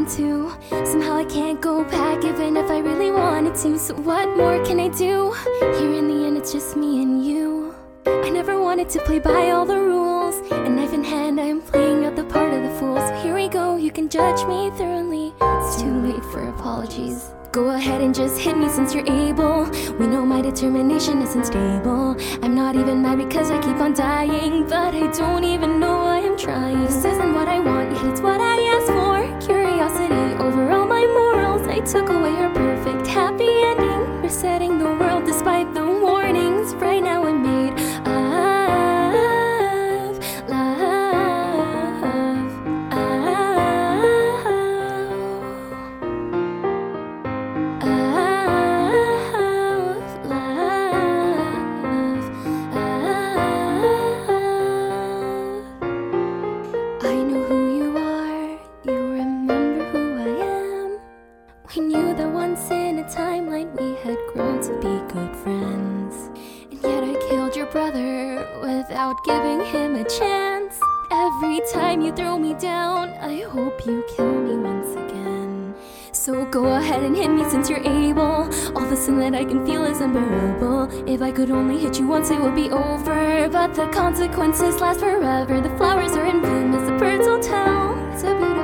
to. Somehow I can't go back even if I really wanted to. So what more can I do? Here in the end it's just me and you. I never wanted to play by all the rules, and knife in hand I'm playing out the part of the fool. So here we go, you can judge me thoroughly. It's too late for apologies. Go ahead and just hit me since you're able. We know my determination isn't stable. I'm not even mad because I keep on dying, but I don't even know why I'm trying. This isn't what I want, yet it's what I asked for. Curiosity over all my morals. I took away her perfect happy ending, resetting the world despite the warnings. Right now I'm made of love, I know who you are, you remember who I am. We knew that once in a timeline we had grown to be good friends. And yet I killed your brother without giving him a chance. Every time you throw me down, I hope you kill me once again. So go ahead and hit me since you're able. All the sin that I can feel is unbearable. If I could only hit you once it would be over, but the consequences last forever. The flowers are in bloom as the birds will tell. It's a beautiful